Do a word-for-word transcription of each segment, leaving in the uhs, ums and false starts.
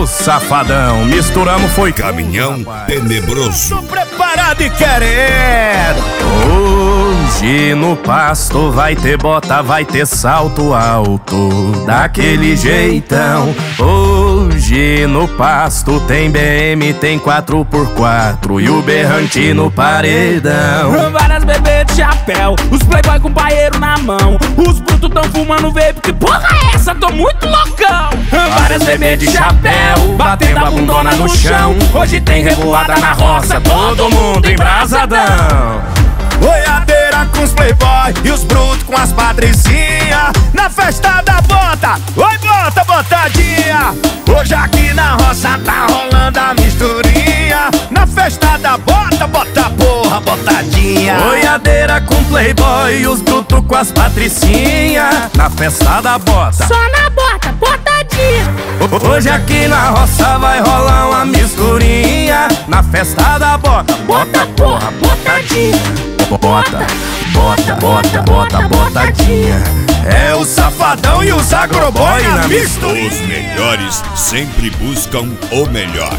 o Safadão. Misturamos, foi Caminhão Tenebroso. Tô preparado e querendo. Hoje no pasto vai ter bota, vai ter salto alto, daquele jeitão. Hoje no pasto tem B M, tem quatro por quatro e o berrante no paredão. Várias bebês de chapéu, os playboy com paeiro na mão, os brutos tão fumando vape, que porra é essa? Tô muito loucão. Várias bebês de chapéu, batendo a bundona no chão. Hoje tem revoada na roça, todo mundo embrasadão. Boiadeira com os playboy e os brutos com as patricinhas, na festa da bota, oi bota, botadinha. Hoje aqui na roça tá rolando a misturinha, na festa da bota, bota porra, botadinha. Boiadeira com playboy e os brutos com as patricinhas, na festa da bota, Só na bota, botadinha. hoje aqui na roça vai rolar uma misturinha, na festa da bota, bota porra, botadinha. Bota, bota, bota, bota, botadinha. É o Safadão e os agroboy na misturinha. Os melhores sempre buscam o melhor.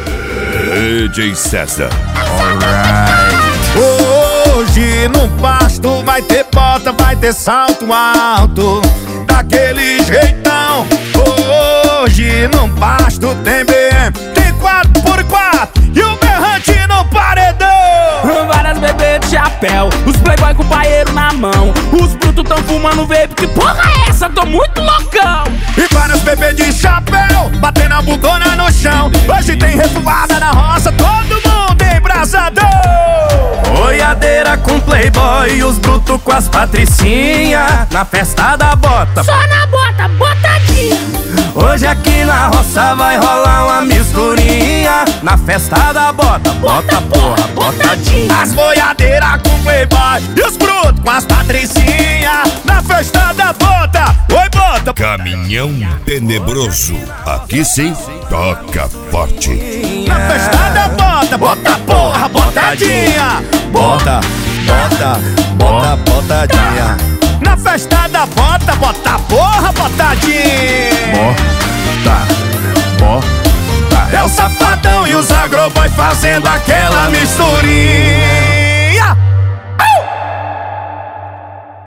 D J César. Alright. Hoje no pasto vai ter bota, vai ter salto alto, daquele jeitão. Hoje no pasto tem B M, tem quatro por quatro e o berrante no paredão. Várias bebês de chapéu, os playboy com paeiro na mão, os brutos tão fumando vape, que porra é essa? Tô muito loucão. E vários bebês de chapéu, batendo a bundona no chão. Hoje tem revoada na roça, todo mundo embrasadão. Boiadeira com playboy e os brutos com as patricinhas, na festa da bota, Só na bota, botadinha. hoje aqui na roça vai rolar uma misturinha, na festa da bota, bota porra, botadinha. As boiadeiras com playboy e os brutos com as patricinhas, na festa da bota, oi bota. Caminhão Tenebroso. Aqui sim, toca forte. Na festa da bota, bota porra, botadinha. Bota, bota, bota, botadinha. Na festa da bota, bota porra, botadinha. Bota, bota. É o Safadão e os agroboy fazendo aquela misturinha.